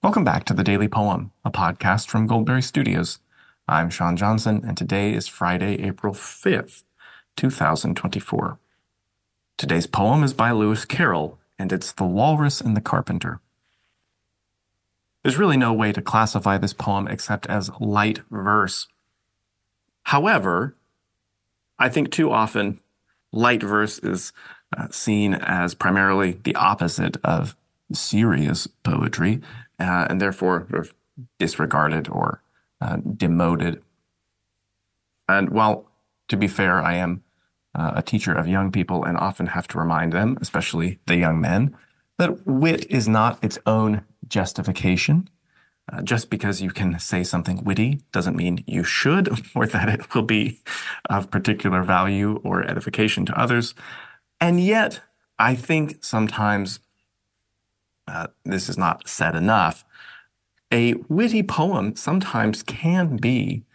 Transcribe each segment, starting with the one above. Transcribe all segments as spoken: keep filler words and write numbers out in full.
Welcome back to the Daily Poem, a podcast from Goldberry Studios. I'm Sean Johnson, and today is Friday, April fifth, two thousand twenty-four. Today's poem is by Lewis Carroll, and it's The Walrus and the Carpenter. There's really no way to classify this poem except as light verse. However, I think too often light verse is uh, seen as primarily the opposite of serious poetry, uh, and therefore sort of disregarded or uh, demoted. And while, to be fair, I am uh, a teacher of young people and often have to remind them, especially the young men, that wit is not its own justification. Uh, just because you can say something witty doesn't mean you should, or that it will be of particular value or edification to others. And yet, I think sometimes uh, this is not said enough. A witty poem sometimes can be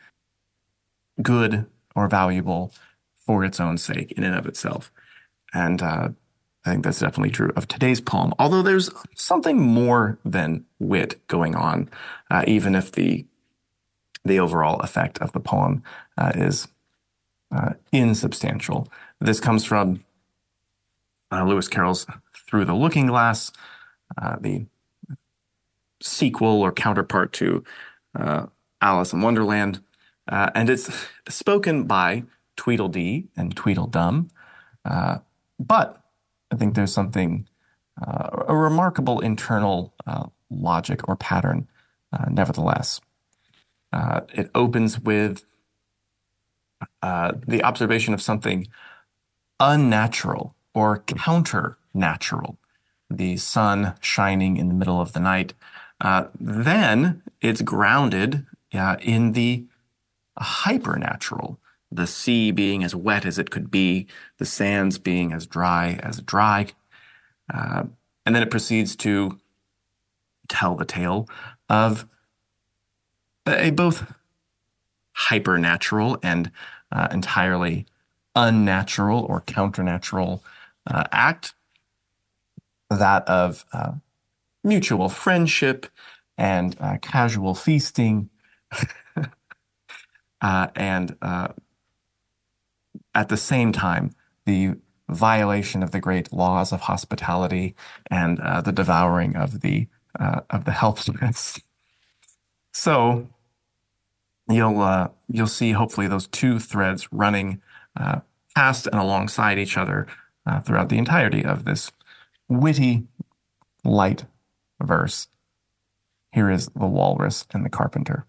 good or valuable for its own sake, in and of itself. And uh, I think that's definitely true of today's poem, although there's something more than wit going on, uh, even if the the overall effect of the poem uh, is uh, insubstantial. This comes from uh, Lewis Carroll's Through the Looking Glass, uh, the sequel or counterpart to uh, Alice in Wonderland, uh, and it's spoken by Tweedledee and Tweedledum, uh, but I think there's something, uh, a remarkable internal uh, logic or pattern, uh, nevertheless. Uh, it opens with uh, the observation of something unnatural or counter-natural, the sun shining in the middle of the night. Uh, then it's grounded uh, in the hypernatural, the sea being as wet as it could be, the sands being as dry as dry. Uh, and then it proceeds to tell the tale of a both hypernatural and uh, entirely unnatural or counternatural uh, act, that of uh, mutual friendship and uh, casual feasting, uh, and uh, at the same time, the violation of the great laws of hospitality and uh, the devouring of the uh, of the helpless. So you'll uh, you'll see hopefully those two threads running uh, past and alongside each other uh, throughout the entirety of this witty, light verse. Here is The Walrus and the Carpenter.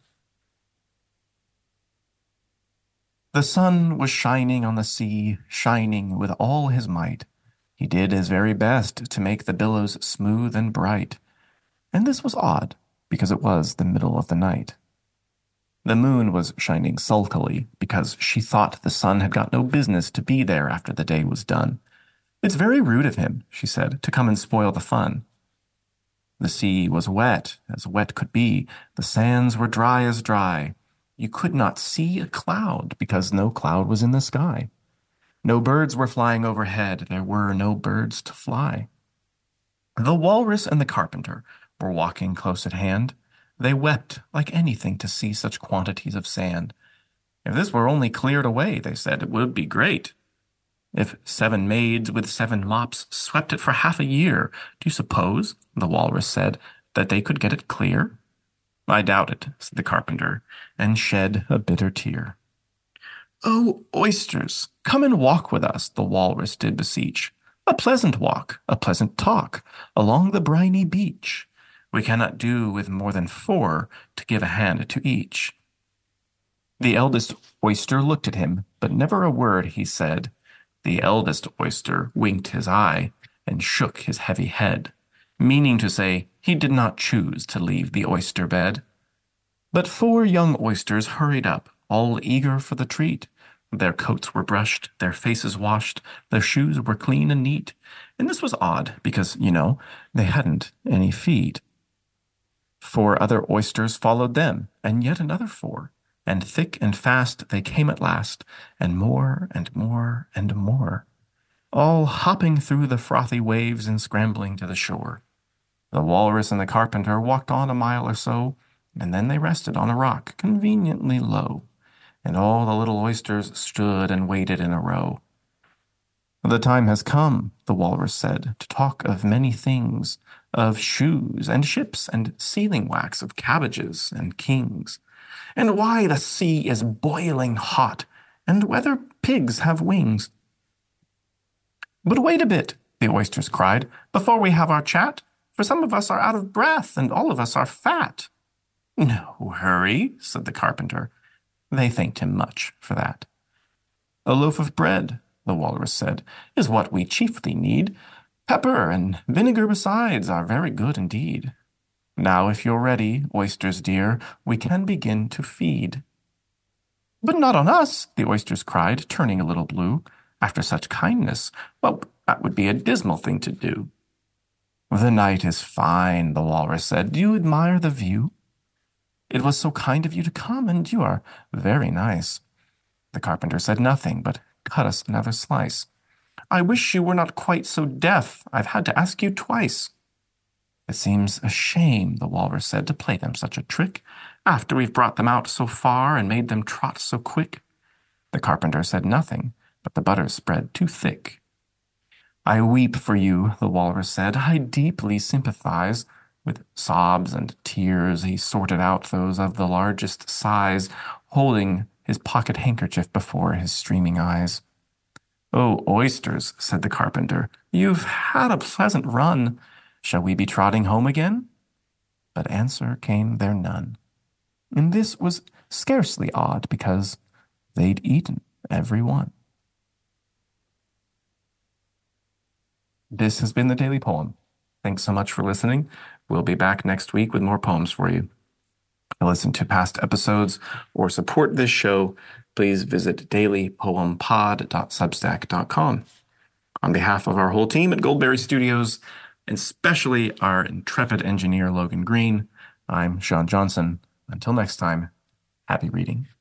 The sun was shining on the sea, shining with all his might. He did his very best to make the billows smooth and bright. And this was odd, because it was the middle of the night. The moon was shining sulkily, because she thought the sun had got no business to be there after the day was done. It's very rude of him, she said, to come and spoil the fun. The sea was wet, as wet could be. The sands were dry as dry. You could not see a cloud, because no cloud was in the sky. No birds were flying overhead. There were no birds to fly. The walrus and the carpenter were walking close at hand. They wept like anything to see such quantities of sand. If this were only cleared away, they said, it would be great. If seven maids with seven mops swept it for half a year, do you suppose, the walrus said, that they could get it clear? I doubt it, said the carpenter, and shed a bitter tear. Oh, oysters, come and walk with us, the walrus did beseech. A pleasant walk, a pleasant talk, along the briny beach. We cannot do with more than four to give a hand to each. The eldest oyster looked at him, but never a word he said. The eldest oyster winked his eye and shook his heavy head, meaning to say he did not choose to leave the oyster bed. But four young oysters hurried up, all eager for the treat. Their coats were brushed, their faces washed, their shoes were clean and neat. And this was odd, because, you know, they hadn't any feet. Four other oysters followed them, and yet another four. And thick and fast they came at last, and more and more and more, all hopping through the frothy waves and scrambling to the shore. The walrus and the carpenter walked on a mile or so, and then they rested on a rock conveniently low, and all the little oysters stood and waited in a row. The time has come, the walrus said, to talk of many things, of shoes and ships and sealing wax, of cabbages and kings, and why the sea is boiling hot, and whether pigs have wings. But wait a bit, the oysters cried, before we have our chat, for some of us are out of breath, and all of us are fat. No hurry, said the carpenter. They thanked him much for that. A loaf of bread, the walrus said, is what we chiefly need. Pepper and vinegar besides are very good indeed. Now, if you're ready, oysters dear, we can begin to feed. But not on us, the oysters cried, turning a little blue. After such kindness, well, that would be a dismal thing to do. The night is fine, the walrus said. Do you admire the view? It was so kind of you to come, and you are very nice. The carpenter said nothing, but cut us another slice. I wish you were not quite so deaf. I've had to ask you twice. It seems a shame, the walrus said, to play them such a trick, after we've brought them out so far and made them trot so quick. The carpenter said nothing, but the butter spread too thick. I weep for you, the walrus said. I deeply sympathize. With sobs and tears he sorted out those of the largest size, holding his pocket handkerchief before his streaming eyes. Oh, oysters, said the carpenter, you've had a pleasant run. Shall we be trotting home again? But answer came there none. And this was scarcely odd, because they'd eaten every one. This has been the Daily Poem. Thanks so much for listening. We'll be back next week with more poems for you. To listen to past episodes or support this show, please visit daily poem pod dot substack dot com. On behalf of our whole team at Goldberry Studios, and especially our intrepid engineer, Logan Green, I'm Sean Johnson. Until next time, happy reading.